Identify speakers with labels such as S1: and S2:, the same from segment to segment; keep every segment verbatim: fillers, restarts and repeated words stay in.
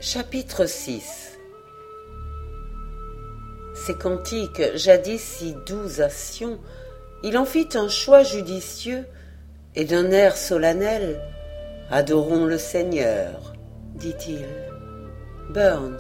S1: Chapitre six. Ces cantiques, jadis si doux à Sion, il en fit un choix judicieux, et d'un air solennel, « Adorons le Seigneur », dit-il. Burns.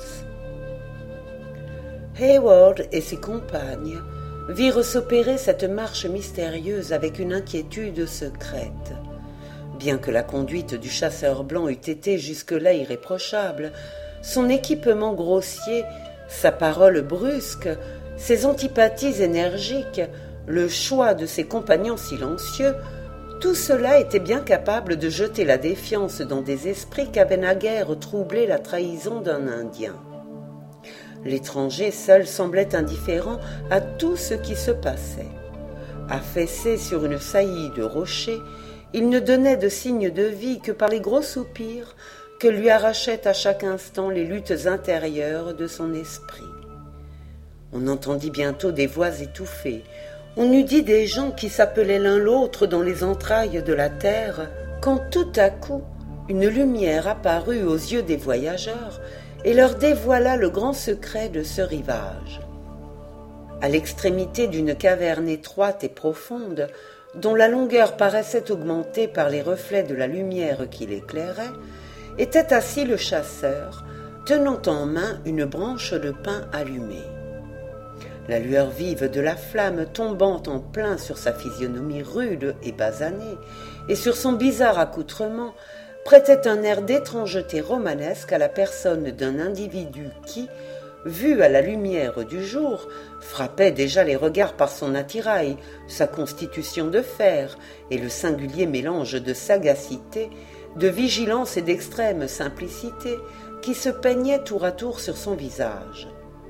S1: Hayward et ses compagnes virent s'opérer cette marche mystérieuse avec une inquiétude secrète. Bien que la conduite du chasseur blanc eût été jusque-là irréprochable, son équipement grossier, sa parole brusque, ses antipathies énergiques, le choix de ses compagnons silencieux, tout cela était bien capable de jeter la défiance dans des esprits qu'avait naguère troublé la trahison d'un Indien. L'étranger seul semblait indifférent à tout ce qui se passait. Affaissé sur une saillie de rocher, il ne donnait de signes de vie que par les gros soupirs que lui arrachaient à chaque instant les luttes intérieures de son esprit. On entendit bientôt des voix étouffées. On eût dit des gens qui s'appelaient l'un l'autre dans les entrailles de la terre, quand tout à coup une lumière apparut aux yeux des voyageurs et leur dévoila le grand secret de ce rivage. À l'extrémité d'une caverne étroite et profonde, dont la longueur paraissait augmentée par les reflets de la lumière qui l'éclairait, était assis le chasseur, tenant en main une branche de pin allumée. La lueur vive de la flamme tombant en plein sur sa physionomie rude et basanée, et sur son bizarre accoutrement, prêtait un air d'étrangeté romanesque à la personne d'un individu qui, vu à la lumière du jour, frappait déjà les regards par son attirail, sa constitution de fer et le singulier mélange de sagacité, de vigilance et d'extrême simplicité qui se peignait tour à tour sur son visage.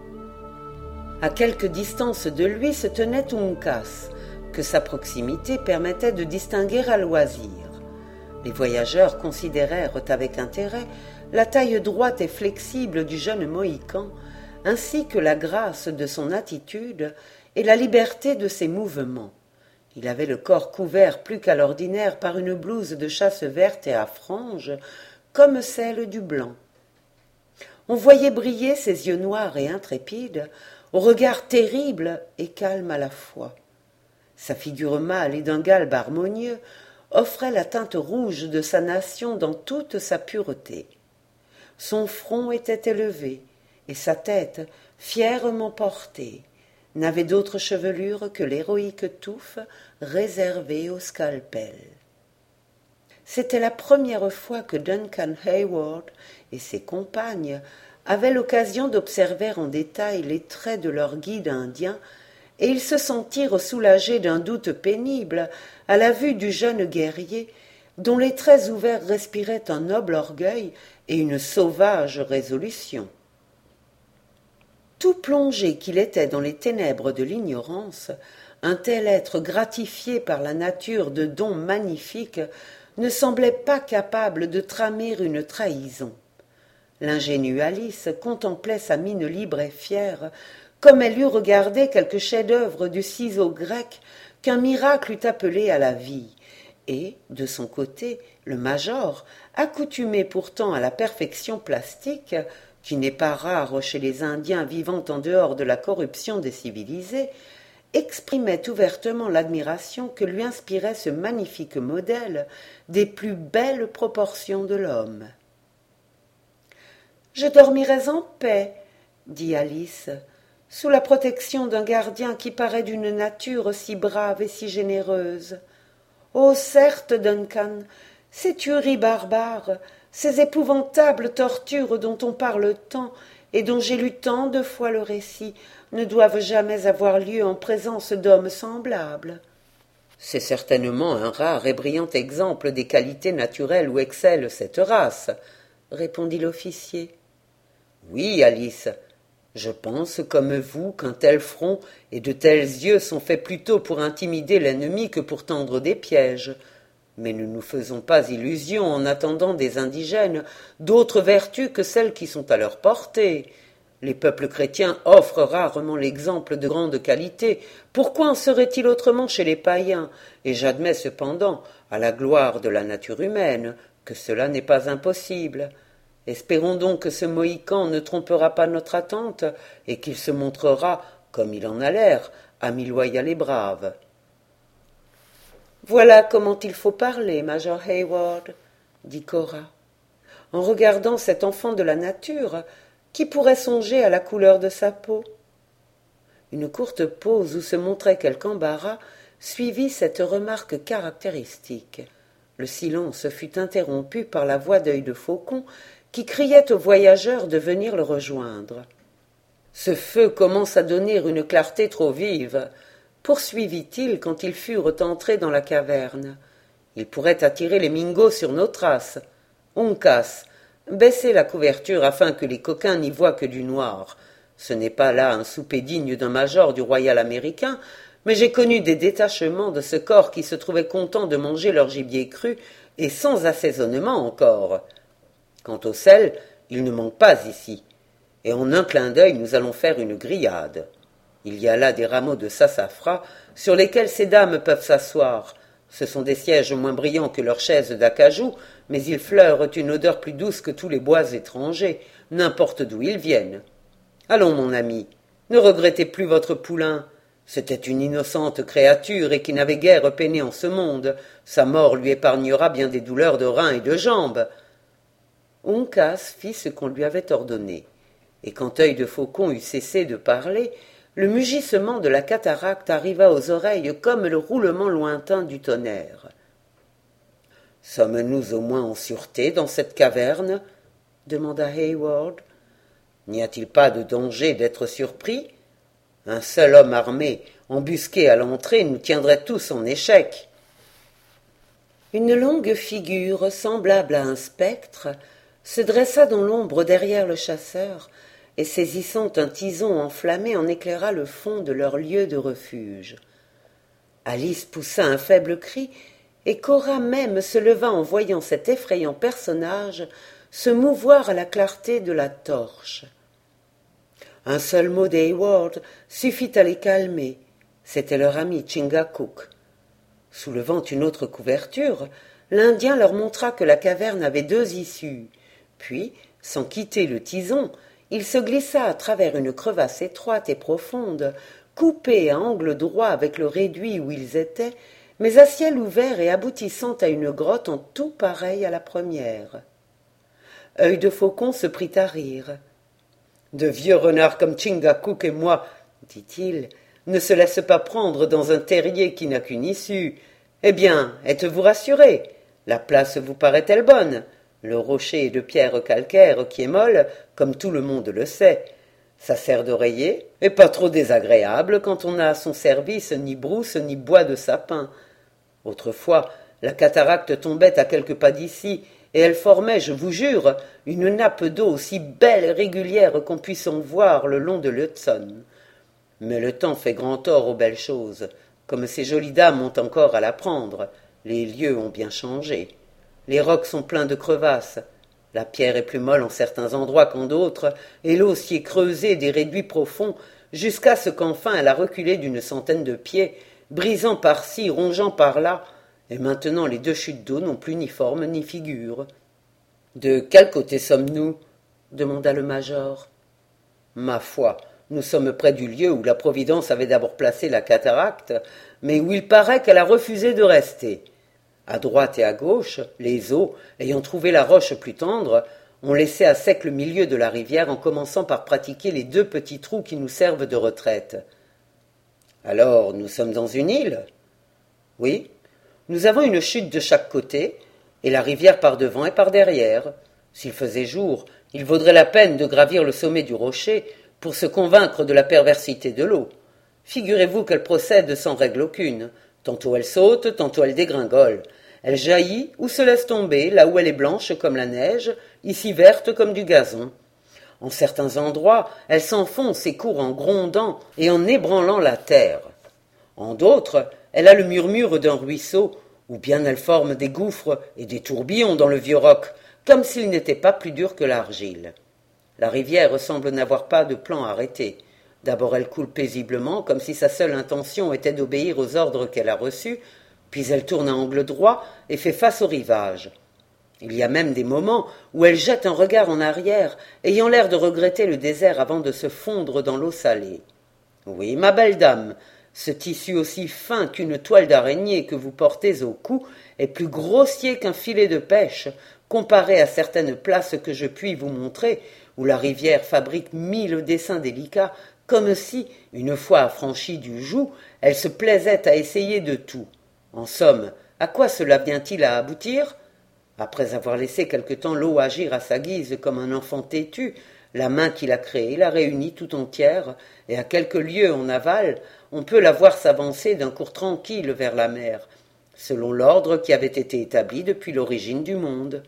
S1: À quelque distance de lui se tenait Uncas, que sa proximité permettait de distinguer à loisir. Les voyageurs considérèrent avec intérêt la taille droite et flexible du jeune Mohican, ainsi que la grâce de son attitude et la liberté de ses mouvements. Il avait le corps couvert plus qu'à l'ordinaire par une blouse de chasse verte et à franges, comme celle du blanc. On voyait briller ses yeux noirs et intrépides, au regard terrible et calme à la fois. Sa figure mâle et d'un galbe harmonieux offrait la teinte rouge de sa nation dans toute sa pureté. Son front était élevé, et sa tête, fièrement portée, n'avait d'autre chevelure que l'héroïque touffe réservée au scalpel. C'était la première fois que Duncan Hayward et ses compagnes avaient l'occasion d'observer en détail les traits de leur guide indien, et ils se sentirent soulagés d'un doute pénible à la vue du jeune guerrier, dont les traits ouverts respiraient un noble orgueil et une sauvage résolution. Tout plongé qu'il était dans les ténèbres de l'ignorance, un tel être gratifié par la nature de dons magnifiques ne semblait pas capable de tramer une trahison. L'ingénue Alice contemplait sa mine libre et fière, comme elle eût regardé quelque chef-d'œuvre du ciseau grec qu'un miracle eût appelé à la vie, et, de son côté, le major, accoutumé pourtant à la perfection plastique, qui n'est pas rare chez les Indiens vivant en dehors de la corruption des civilisés, exprimait ouvertement l'admiration que lui inspirait ce magnifique modèle des plus belles proportions de l'homme. « Je dormirais en paix, » dit Alice, « sous la protection d'un gardien qui paraît d'une nature si brave et si généreuse. Oh, certes, Duncan, ces tueries barbares, ces épouvantables tortures dont on parle tant et dont j'ai lu tant de fois le récit, ne doivent jamais avoir lieu en présence d'hommes semblables. » « C'est certainement un rare et brillant exemple des qualités naturelles où excelle cette race, » répondit l'officier. « Oui, Alice, je pense comme vous qu'un tel front et de tels yeux sont faits plutôt pour intimider l'ennemi que pour tendre des pièges. Mais ne nous faisons pas illusion en attendant des indigènes d'autres vertus que celles qui sont à leur portée. Les peuples chrétiens offrent rarement l'exemple de grande qualité. Pourquoi en serait-il autrement chez les païens? Et j'admets cependant, à la gloire de la nature humaine, que cela n'est pas impossible. Espérons donc que ce Mohican ne trompera pas notre attente, et qu'il se montrera, comme il en a l'air, ami loyal et brave. Voilà comment il faut parler, Major Hayward, dit Cora. En regardant cet enfant de la nature, qui pourrait songer à la couleur de sa peau? Une courte pause où se montrait quelque embarras suivit cette remarque caractéristique. Le silence fut interrompu par la voix d'Œil de Faucon qui criait aux voyageurs de venir le rejoindre. « Ce feu commence à donner une clarté trop vive, » poursuivit-il quand ils furent entrés dans la caverne. « Il pourrait attirer les Mingos sur nos traces. Uncas, baissez la couverture afin que les coquins n'y voient que du noir. Ce n'est pas là un souper digne d'un major du Royal américain, mais j'ai connu des détachements de ce corps qui se trouvaient contents de manger leur gibier cru, et sans assaisonnement encore. Quant au sel, il ne manque pas ici, et en un clin d'œil nous allons faire une grillade. Il y a là des rameaux de sassafras sur lesquels ces dames peuvent s'asseoir. Ce sont des sièges moins brillants que leurs chaises d'acajou, mais ils fleurent une odeur plus douce que tous les bois étrangers, n'importe d'où ils viennent. Allons, mon ami, ne regrettez plus votre poulain. C'était une innocente créature et qui n'avait guère peiné en ce monde. Sa mort lui épargnera bien des douleurs de reins et de jambes. Uncas fit ce qu'on lui avait ordonné, et quand Œil de Faucon eut cessé de parler, le mugissement de la cataracte arriva aux oreilles comme le roulement lointain du tonnerre. « Sommes-nous au moins en sûreté dans cette caverne ?» demanda Hayward. « N'y a-t-il pas de danger d'être surpris ? Un seul homme armé, embusqué à l'entrée, nous tiendrait tous en échec. » Une longue figure, semblable à un spectre, se dressa dans l'ombre derrière le chasseur, et saisissant un tison enflammé en éclaira le fond de leur lieu de refuge. Alice poussa un faible cri, et Cora même se leva en voyant cet effrayant personnage se mouvoir à la clarté de la torche. Un seul mot d'Hayward suffit à les calmer. C'était leur ami Chingachgook. Soulevant une autre couverture, l'Indien leur montra que la caverne avait deux issues. Puis, sans quitter le tison, il se glissa à travers une crevasse étroite et profonde, coupée à angle droit avec le réduit où ils étaient, mais à ciel ouvert et aboutissant à une grotte en tout pareille à la première. Œil de Faucon se prit à rire. « De vieux renards comme Chingachgook et moi, dit-il, ne se laissent pas prendre dans un terrier qui n'a qu'une issue. Eh bien, êtes-vous rassurés? La place vous paraît-elle bonne? Le rocher est de pierre calcaire qui est molle, comme tout le monde le sait. Ça sert d'oreiller, et pas trop désagréable quand on n'a à son service ni brousse ni bois de sapin. Autrefois, la cataracte tombait à quelques pas d'ici, et elle formait, je vous jure, une nappe d'eau aussi belle et régulière qu'on puisse en voir le long de l'Hudson. Mais le temps fait grand tort aux belles choses. Comme ces jolies dames ont encore à l'apprendre, les lieux ont bien changé. Les rocs sont pleins de crevasses. La pierre est plus molle en certains endroits qu'en d'autres, et l'eau s'y est creusée des réduits profonds, jusqu'à ce qu'enfin elle a reculé d'une centaine de pieds, brisant par-ci, rongeant par-là, et maintenant les deux chutes d'eau n'ont plus ni forme ni figure. « De quel côté sommes-nous » demanda le major. « Ma foi, nous sommes près du lieu où la Providence avait d'abord placé la cataracte, mais où il paraît qu'elle a refusé de rester. À droite et à gauche, les eaux, ayant trouvé la roche plus tendre, ont laissé à sec le milieu de la rivière en commençant par pratiquer les deux petits trous qui nous servent de retraite. Alors, nous sommes dans une île ? Oui. Nous avons une chute de chaque côté, et la rivière par devant et par derrière. S'il faisait jour, il vaudrait la peine de gravir le sommet du rocher pour se convaincre de la perversité de l'eau. Figurez-vous qu'elle procède sans règle aucune. Tantôt elle saute, tantôt elle dégringole. Elle jaillit ou se laisse tomber, là où elle est blanche comme la neige, ici verte comme du gazon. En certains endroits, elle s'enfonce et court en grondant et en ébranlant la terre. En d'autres, elle a le murmure d'un ruisseau, ou bien elle forme des gouffres et des tourbillons dans le vieux roc, comme s'ils n'étaient pas plus durs que l'argile. La rivière semble n'avoir pas de plan arrêté. D'abord elle coule paisiblement, comme si sa seule intention était d'obéir aux ordres qu'elle a reçus, puis elle tourne à angle droit et fait face au rivage. Il y a même des moments où elle jette un regard en arrière, ayant l'air de regretter le désert avant de se fondre dans l'eau salée. Oui, ma belle dame, ce tissu aussi fin qu'une toile d'araignée que vous portez au cou est plus grossier qu'un filet de pêche, comparé à certaines places que je puis vous montrer, où la rivière fabrique mille dessins délicats, comme si, une fois affranchie du joug, elle se plaisait à essayer de tout. En somme, à quoi cela vient-il à aboutir ? Après avoir laissé quelque temps l'eau agir à sa guise comme un enfant têtu, la main qui l'a créée la réunit tout entière, et à quelques lieues en aval, on peut la voir s'avancer d'un cours tranquille vers la mer, selon l'ordre qui avait été établi depuis l'origine du monde.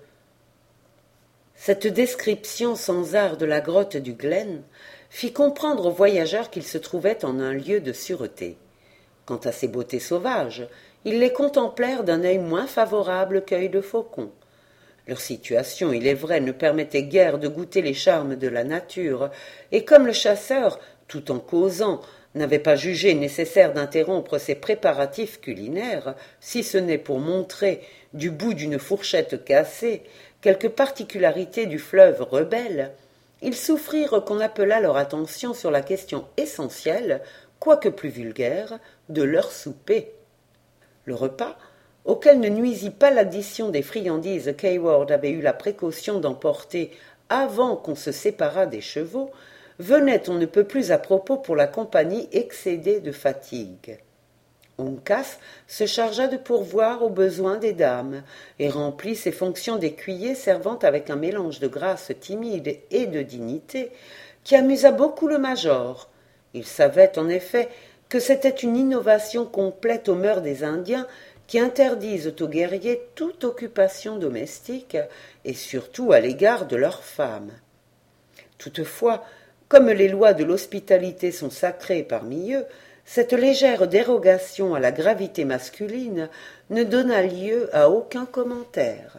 S1: Cette description sans art de la grotte du Glen fit comprendre aux voyageurs qu'ils se trouvaient en un lieu de sûreté. Quant à ces beautés sauvages, ils les contemplèrent d'un œil moins favorable qu'œil de faucon. Leur situation, il est vrai, ne permettait guère de goûter les charmes de la nature, et comme le chasseur, tout en causant, n'avait pas jugé nécessaire d'interrompre ses préparatifs culinaires, si ce n'est pour montrer, du bout d'une fourchette cassée, quelques particularités du fleuve rebelle, ils souffrirent qu'on appelât leur attention sur la question essentielle, quoique plus vulgaire, de leur souper. Le repas, auquel ne nuisit pas l'addition des friandises qu'Hayward avait eu la précaution d'emporter avant qu'on se séparât des chevaux, venait on ne peut plus à propos pour la compagnie excédée de fatigue. Uncas se chargea de pourvoir aux besoins des dames et remplit ses fonctions d'écuyer servant avec un mélange de grâce timide et de dignité qui amusa beaucoup le major. Il savait en effet que c'était une innovation complète aux mœurs des Indiens qui interdisent aux guerriers toute occupation domestique et surtout à l'égard de leurs femmes. Toutefois, comme les lois de l'hospitalité sont sacrées parmi eux, cette légère dérogation à la gravité masculine ne donna lieu à aucun commentaire.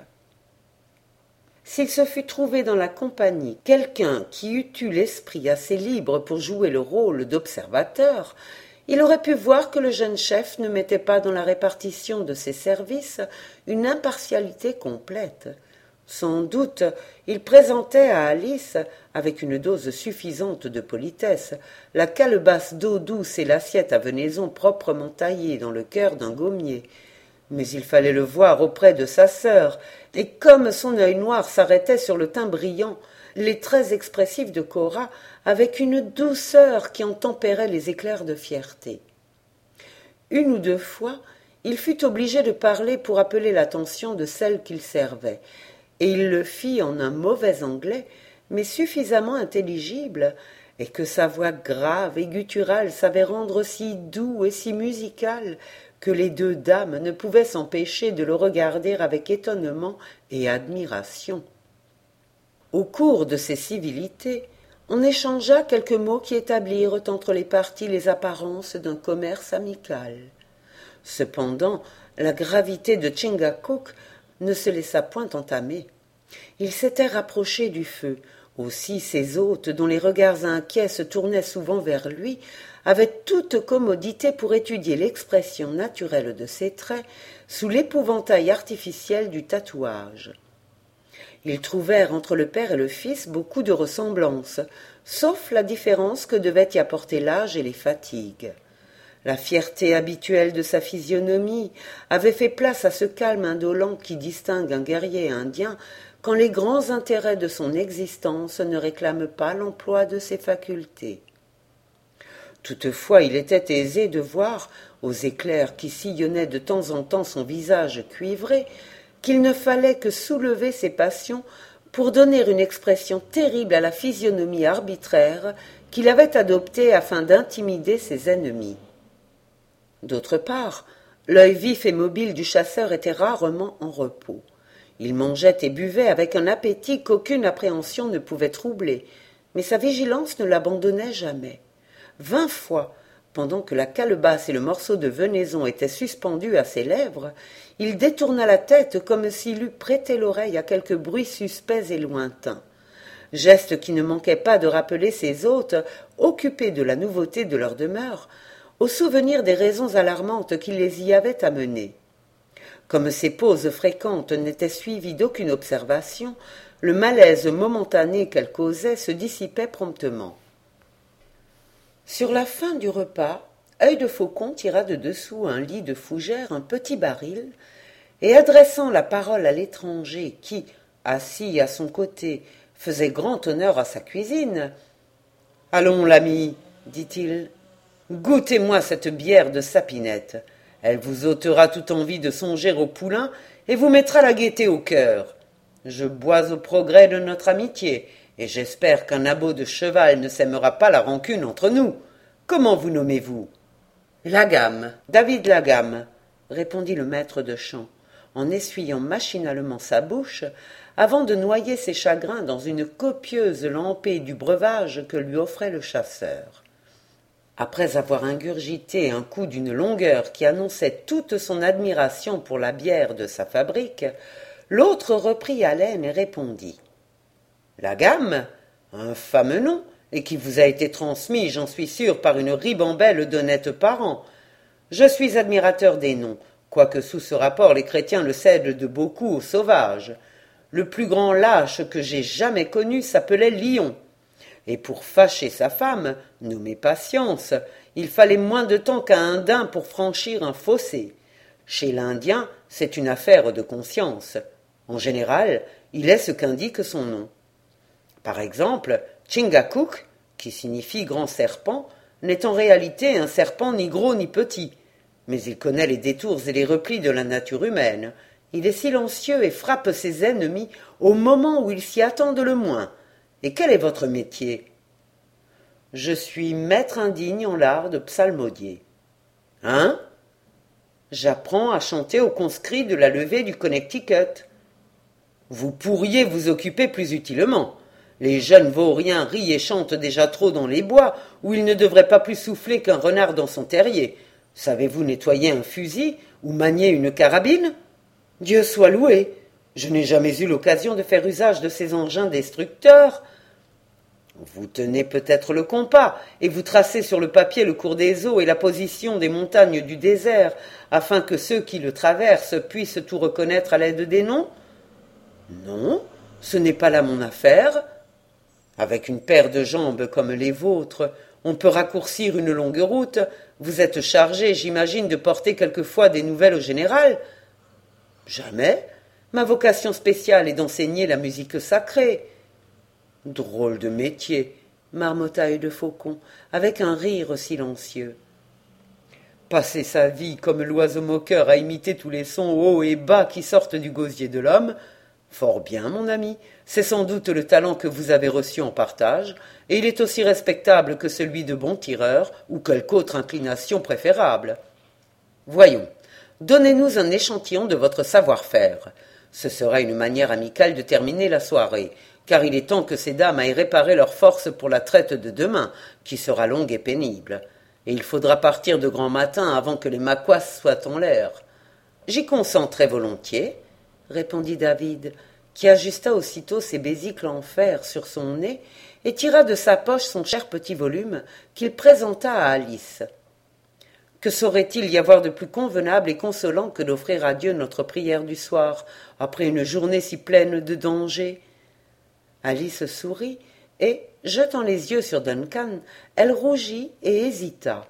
S1: S'il se fût trouvé dans la compagnie quelqu'un qui eût eu l'esprit assez libre pour jouer le rôle d'observateur, il aurait pu voir que le jeune chef ne mettait pas dans la répartition de ses services une impartialité complète. Sans doute, il présentait à Alice, avec une dose suffisante de politesse, la calebasse d'eau douce et l'assiette à venaison proprement taillée dans le cœur d'un gommier. Mais il fallait le voir auprès de sa sœur, et comme son œil noir s'arrêtait sur le teint brillant, les traits expressifs de Cora avec une douceur qui en tempérait les éclairs de fierté. Une ou deux fois, il fut obligé de parler pour appeler l'attention de celle qu'il servait, et il le fit en un mauvais anglais, mais suffisamment intelligible, et que sa voix grave et gutturale savait rendre si doux et si musical que les deux dames ne pouvaient s'empêcher de le regarder avec étonnement et admiration. Au cours de ces civilités, on échangea quelques mots qui établirent entre les parties les apparences d'un commerce amical. Cependant, la gravité de Chingachgook ne se laissa point entamer. Il s'était rapproché du feu. Aussi ses hôtes, dont les regards inquiets se tournaient souvent vers lui, avaient toute commodité pour étudier l'expression naturelle de ses traits sous l'épouvantail artificiel du tatouage. Ils trouvèrent entre le père et le fils beaucoup de ressemblances, sauf la différence que devaient y apporter l'âge et les fatigues. La fierté habituelle de sa physionomie avait fait place à ce calme indolent qui distingue un guerrier indien quand les grands intérêts de son existence ne réclament pas l'emploi de ses facultés. Toutefois, il était aisé de voir, aux éclairs qui sillonnaient de temps en temps son visage cuivré, qu'il ne fallait que soulever ses passions pour donner une expression terrible à la physionomie arbitraire qu'il avait adoptée afin d'intimider ses ennemis. D'autre part, l'œil vif et mobile du chasseur était rarement en repos. Il mangeait et buvait avec un appétit qu'aucune appréhension ne pouvait troubler, mais sa vigilance ne l'abandonnait jamais. Vingt fois, pendant que la calebasse et le morceau de venaison étaient suspendus à ses lèvres, il détourna la tête comme s'il eût prêté l'oreille à quelque bruit suspect et lointain. Geste qui ne manquait pas de rappeler ses hôtes, occupés de la nouveauté de leur demeure, au souvenir des raisons alarmantes qui les y avaient amenés. Comme ces pauses fréquentes n'étaient suivies d'aucune observation, le malaise momentané qu'elles causaient se dissipait promptement. Sur la fin du repas, Œil de Faucon tira de dessous un lit de fougère un petit baril, et adressant la parole à l'étranger qui, assis à son côté, faisait grand honneur à sa cuisine. « Allons, l'ami, dit-il, goûtez-moi cette bière de Sapinette. Elle vous ôtera toute envie de songer au poulain et vous mettra la gaieté au cœur. Je bois au progrès de notre amitié, et j'espère qu'un abot de cheval ne sèmera pas la rancune entre nous. Comment vous nommez-vous » ? « Lagamme, David Lagamme, répondit le maître de chant, en essuyant machinalement sa bouche, avant de noyer ses chagrins dans une copieuse lampée du breuvage que lui offrait le chasseur. Après avoir ingurgité un coup d'une longueur qui annonçait toute son admiration pour la bière de sa fabrique, l'autre reprit haleine et répondit. « Lagamme, un fameux nom, et qui vous a été transmis, j'en suis sûr, par une ribambelle d'honnêtes parents. Je suis admirateur des noms, quoique sous ce rapport les chrétiens le cèdent de beaucoup aux sauvages. Le plus grand lâche que j'ai jamais connu s'appelait Lion. Et pour fâcher sa femme, nommée Patience, il fallait moins de temps qu'à un daim pour franchir un fossé. Chez l'Indien, c'est une affaire de conscience. En général, il est ce qu'indique son nom. Par exemple, Chingachgook, qui signifie grand serpent, n'est en réalité un serpent ni gros ni petit, mais il connaît les détours et les replis de la nature humaine. Il est silencieux et frappe ses ennemis au moment où ils s'y attendent le moins. Et quel est votre métier ? Je suis maître indigne en l'art de psalmodier. Hein ? J'apprends à chanter aux conscrits de la levée du Connecticut. Vous pourriez vous occuper plus utilement. Les jeunes vauriens rient et chantent déjà trop dans les bois, où ils ne devraient pas plus souffler qu'un renard dans son terrier. Savez-vous nettoyer un fusil ou manier une carabine ? Dieu soit loué, je n'ai jamais eu l'occasion de faire usage de ces engins destructeurs. Vous tenez peut-être le compas, et vous tracez sur le papier le cours des eaux et la position des montagnes du désert, afin que ceux qui le traversent puissent tout reconnaître à l'aide des noms ? Non, ce n'est pas là mon affaire. Avec une paire de jambes comme les vôtres, on peut raccourcir une longue route. Vous êtes chargé, j'imagine, de porter quelquefois des nouvelles au général. Jamais. Ma vocation spéciale est d'enseigner la musique sacrée. Drôle de métier, marmotta Œil de Faucon, avec un rire silencieux. Passer sa vie comme l'oiseau moqueur à imiter tous les sons hauts et bas qui sortent du gosier de l'homme, fort bien, mon ami, c'est sans doute le talent que vous avez reçu en partage, et il est aussi respectable que celui de bon tireur ou quelque autre inclination préférable. Voyons, donnez-nous un échantillon de votre savoir-faire. Ce sera une manière amicale de terminer la soirée, car il est temps que ces dames aillent réparer leurs forces pour la traite de demain, qui sera longue et pénible. Et il faudra partir de grand matin avant que les maquas soient en l'air. J'y consens très volontiers, répondit David, qui ajusta aussitôt ses besicles en fer sur son nez et tira de sa poche son cher petit volume qu'il présenta à Alice. Que saurait-il y avoir de plus convenable et consolant que d'offrir à Dieu notre prière du soir, après une journée si pleine de dangers ? Alice sourit, et, jetant les yeux sur Duncan, elle rougit et hésita.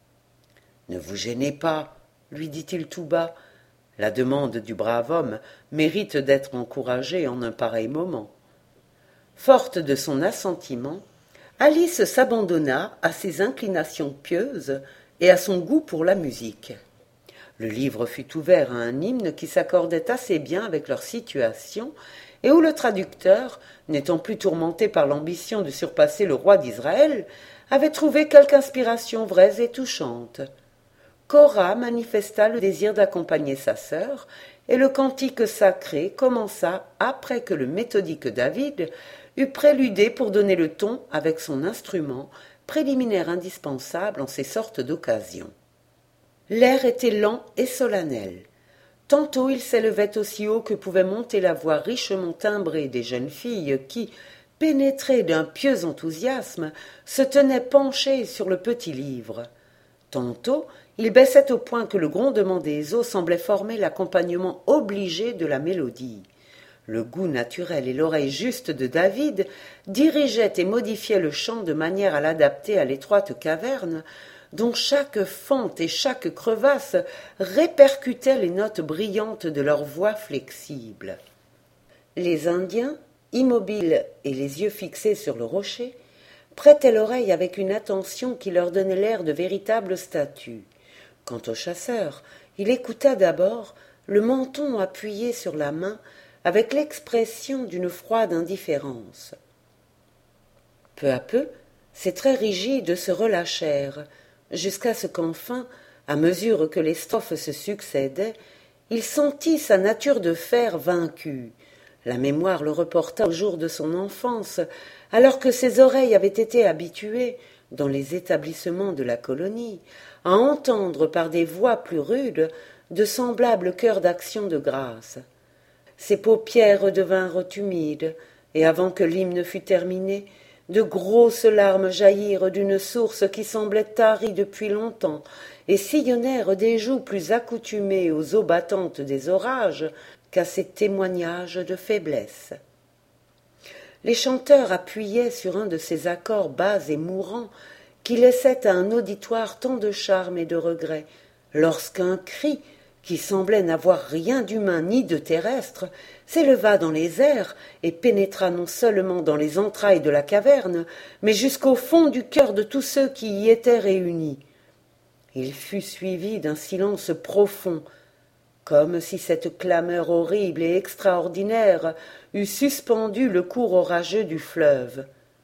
S1: « Ne vous gênez pas, lui dit-il tout bas. La demande du brave homme mérite d'être encouragée en un pareil moment. » Forte de son assentiment, Alice s'abandonna à ses inclinations pieuses et à son goût pour la musique. Le livre fut ouvert à un hymne qui s'accordait assez bien avec leur situation et où le traducteur, n'étant plus tourmenté par l'ambition de surpasser le roi d'Israël, avait trouvé quelque inspiration vraie et touchante. Cora manifesta le désir d'accompagner sa sœur, et le cantique sacré commença après que le méthodique David eut préludé pour donner le ton avec son instrument, préliminaire indispensable en ces sortes d'occasions. L'air était lent et solennel. Tantôt il s'élevait aussi haut que pouvait monter la voix richement timbrée des jeunes filles qui, pénétrées d'un pieux enthousiasme, se tenaient penchées sur le petit livre. Tantôt, il baissait au point que le grondement des eaux semblait former l'accompagnement obligé de la mélodie. Le goût naturel et l'oreille juste de David dirigeaient et modifiaient le chant de manière à l'adapter à l'étroite caverne, dont chaque fente et chaque crevasse répercutaient les notes brillantes de leur voix flexible. Les Indiens, immobiles et les yeux fixés sur le rocher, prêtaient l'oreille avec une attention qui leur donnait l'air de véritables statues. Quant au chasseur, il écouta d'abord, le menton appuyé sur la main, avec l'expression d'une froide indifférence. Peu à peu, ses traits rigides se relâchèrent, jusqu'à ce qu'enfin, à mesure que les strophes se succédaient, il sentit sa nature de fer vaincue. La mémoire le reporta au jour de son enfance, alors que ses oreilles avaient été habituées, dans les établissements de la colonie, à entendre par des voix plus rudes de semblables chœurs d'action de grâce. Ses paupières devinrent humides, et avant que l'hymne fût terminé, de grosses larmes jaillirent d'une source qui semblait tarie depuis longtemps, et sillonnèrent des joues plus accoutumées aux eaux battantes des orages qu'à ces témoignages de faiblesse. Les chanteurs appuyaient sur un de ces accords bas et mourants qui laissaient à un auditoire tant de charme et de regret, lorsqu'un cri, qui semblait n'avoir rien d'humain ni de terrestre, s'éleva dans les airs et pénétra non seulement dans les entrailles de la caverne, mais jusqu'au fond du cœur de tous ceux qui y étaient réunis. Il fut suivi d'un silence profond, comme si cette clameur horrible et extraordinaire eût suspendu le cours orageux du fleuve.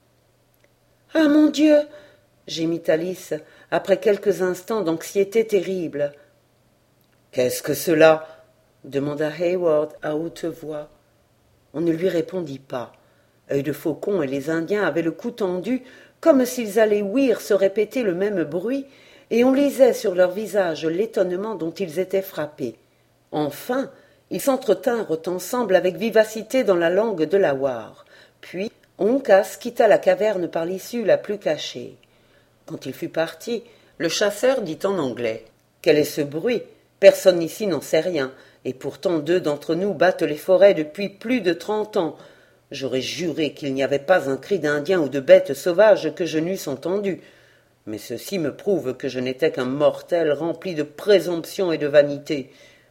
S1: « Ah, mon Dieu !» gémit Alice, après quelques instants d'anxiété terrible. « Qu'est-ce que cela ?» demanda Hayward à haute voix. On ne lui répondit pas. Œil de Faucon et les Indiens avaient le cou tendu, comme s'ils allaient ouïr se répéter le même bruit, et on lisait sur leurs visages l'étonnement dont ils étaient frappés. Enfin, ils s'entretinrent ensemble avec vivacité dans la langue de l'Awar. Puis, Uncas quitta la caverne par l'issue la plus cachée. Quand il fut parti, le chasseur dit en anglais « Quel est ce bruit ? Personne ici n'en sait rien, et pourtant deux d'entre nous battent les forêts depuis plus de trente ans. J'aurais juré qu'il n'y avait pas un cri d'Indien ou de bête sauvage que je n'eusse entendu. Mais ceci me prouve que je n'étais qu'un mortel rempli de présomption et de vanité. »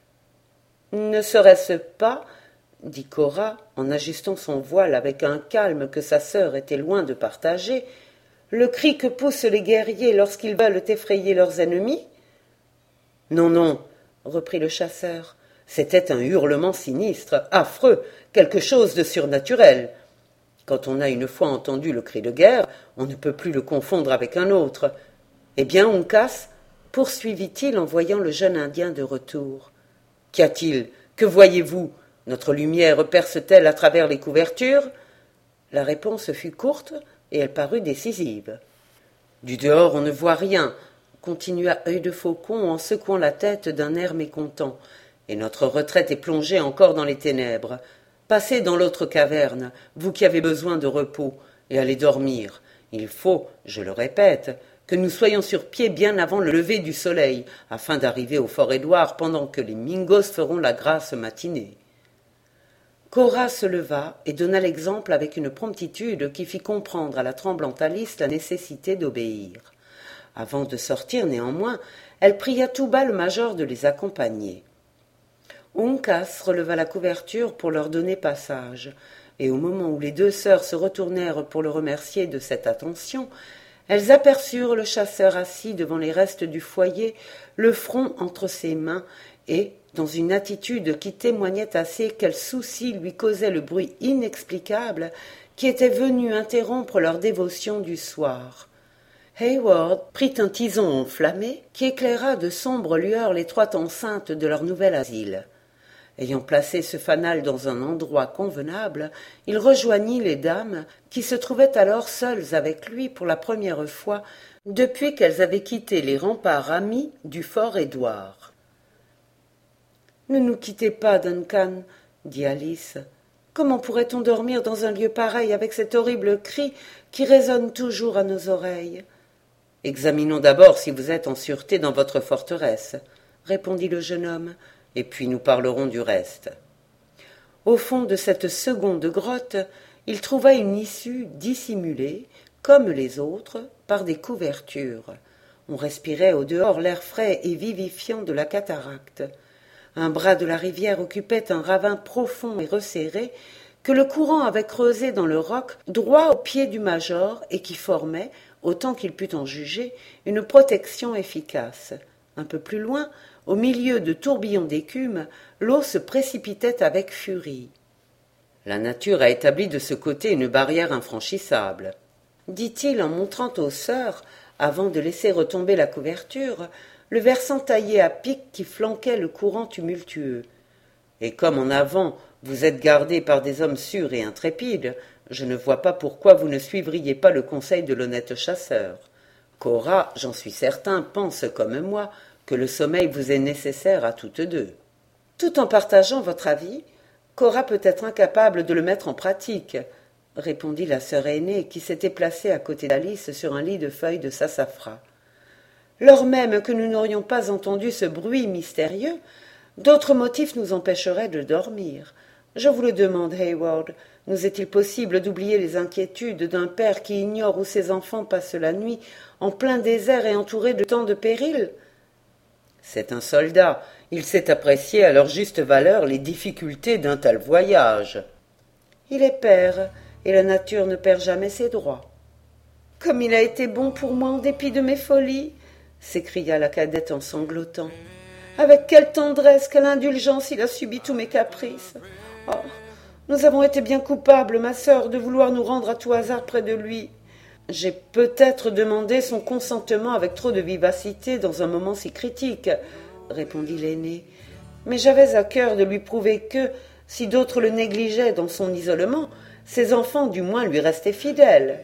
S1: Ne serait-ce pas, dit Cora, en ajustant son voile avec un calme que sa sœur était loin de partager, le cri que poussent les guerriers lorsqu'ils veulent effrayer leurs ennemis? Non, non, reprit le chasseur, c'était un hurlement sinistre, affreux, quelque chose de surnaturel. Quand on a une fois entendu le cri de guerre, on ne peut plus le confondre avec un autre. Eh bien, Uncas, poursuivit-il en voyant le jeune Indien de retour. Qu'y a-t-il? Que voyez-vous? Notre lumière perce-t-elle à travers les couvertures? La réponse fut courte et elle parut décisive. Du dehors, on ne voit rien, continua Œil de Faucon en secouant la tête d'un air mécontent, et notre retraite est plongée encore dans les ténèbres. Passez dans l'autre caverne, vous qui avez besoin de repos, et allez dormir. Il faut, je le répète, que nous soyons sur pied bien avant le lever du soleil, afin d'arriver au fort Édouard pendant que les Mingos feront la grasse matinée. Cora se leva et donna l'exemple avec une promptitude qui fit comprendre à la tremblante Alice la nécessité d'obéir. Avant de sortir, néanmoins, elle pria tout bas le major de les accompagner. Uncas releva la couverture pour leur donner passage, et au moment où les deux sœurs se retournèrent pour le remercier de cette attention, elles aperçurent le chasseur assis devant les restes du foyer, le front entre ses mains, et, dans une attitude qui témoignait assez quel souci lui causait le bruit inexplicable qui était venu interrompre leur dévotion du soir. Hayward prit un tison enflammé qui éclaira de sombres lueurs l'étroite enceinte de leur nouvel asile. Ayant placé ce fanal dans un endroit convenable, il rejoignit les dames qui se trouvaient alors seules avec lui pour la première fois depuis qu'elles avaient quitté les remparts amis du fort Édouard. « Ne nous quittez pas, Duncan, » dit Alice. « Comment pourrait-on dormir dans un lieu pareil avec cet horrible cri qui résonne toujours à nos oreilles ?» « Examinons d'abord si vous êtes en sûreté dans votre forteresse, » répondit le jeune homme, « et puis nous parlerons du reste. » Au fond de cette seconde grotte, il trouva une issue dissimulée, comme les autres, par des couvertures. On respirait au dehors l'air frais et vivifiant de la cataracte. Un bras de la rivière occupait un ravin profond et resserré que le courant avait creusé dans le roc droit au pied du major et qui formait, autant qu'il put en juger, une protection efficace. Un peu plus loin, au milieu de tourbillons d'écume, l'eau se précipitait avec furie. « La nature a établi de ce côté une barrière infranchissable, » dit-il en montrant aux sœurs, avant de laisser retomber la couverture, le versant taillé à pic qui flanquait le courant tumultueux. « Et comme en avant vous êtes gardés par des hommes sûrs et intrépides, je ne vois pas pourquoi vous ne suivriez pas le conseil de l'honnête chasseur. Cora, j'en suis certain, pense comme moi que le sommeil vous est nécessaire à toutes deux. » Tout en partageant votre avis, Cora peut être incapable de le mettre en pratique, répondit la sœur aînée qui s'était placée à côté d'Alice sur un lit de feuilles de sassafras. Lors même que nous n'aurions pas entendu ce bruit mystérieux, d'autres motifs nous empêcheraient de dormir. Je vous le demande, Hayward, nous est-il possible d'oublier les inquiétudes d'un père qui ignore où ses enfants passent la nuit, en plein désert et entouré de tant de périls ? C'est un soldat, il sait apprécier à leur juste valeur les difficultés d'un tel voyage. Il est père, et la nature ne perd jamais ses droits. Comme il a été bon pour moi en dépit de mes folies, s'écria la cadette en sanglotant. Avec quelle tendresse, quelle indulgence il a subi tous mes caprices. Oh, nous avons été bien coupables, ma sœur, de vouloir nous rendre à tout hasard près de lui. J'ai peut-être demandé son consentement avec trop de vivacité dans un moment si critique, répondit l'aîné, mais j'avais à cœur de lui prouver que, si d'autres le négligeaient dans son isolement, ses enfants du moins lui restaient fidèles.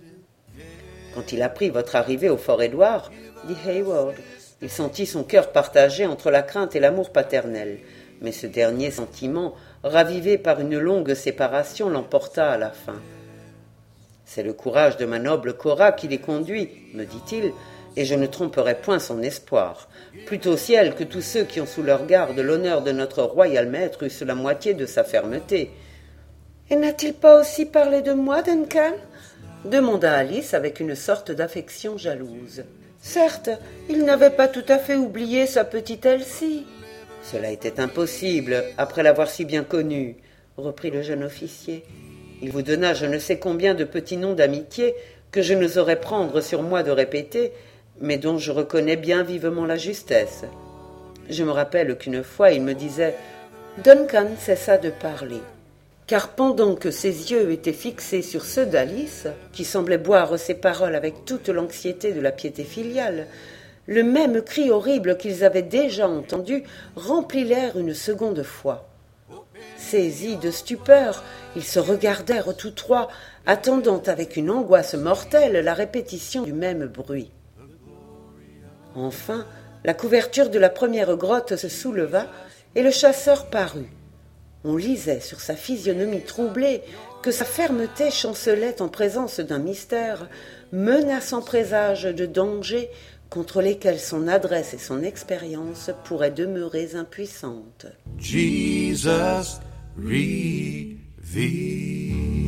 S1: Quand il apprit votre arrivée au Fort Édouard, dit Hayward, il sentit son cœur partagé entre la crainte et l'amour paternel, mais ce dernier sentiment, ravivé par une longue séparation, l'emporta à la fin. C'est le courage de ma noble Cora qui les conduit, me dit-il, et je ne tromperai point son espoir. Plutôt ciel que tous ceux qui ont sous leur garde l'honneur de notre royal maître eussent la moitié de sa fermeté. « Et n'a-t-il pas aussi parlé de moi, Duncan ?» demanda Alice avec une sorte d'affection jalouse. « Certes, il n'avait pas tout à fait oublié sa petite Elsie. »« Cela était impossible, après l'avoir si bien connue, » reprit le jeune officier. « Il vous donna je ne sais combien de petits noms d'amitié que je n'oserais prendre sur moi de répéter, mais dont je reconnais bien vivement la justesse. Je me rappelle qu'une fois il me disait « Duncan cessa de parler ». Car pendant que ses yeux étaient fixés sur ceux d'Alice, qui semblait boire ces paroles avec toute l'anxiété de la piété filiale, le même cri horrible qu'ils avaient déjà entendu remplit l'air une seconde fois. Saisis de stupeur, ils se regardèrent tous trois, attendant avec une angoisse mortelle la répétition du même bruit. Enfin, la couverture de la première grotte se souleva et le chasseur parut. On lisait sur sa physionomie troublée que sa fermeté chancelait en présence d'un mystère, menaçant présage de dangers contre lesquels son adresse et son expérience pourraient demeurer impuissantes. Jesus revealed.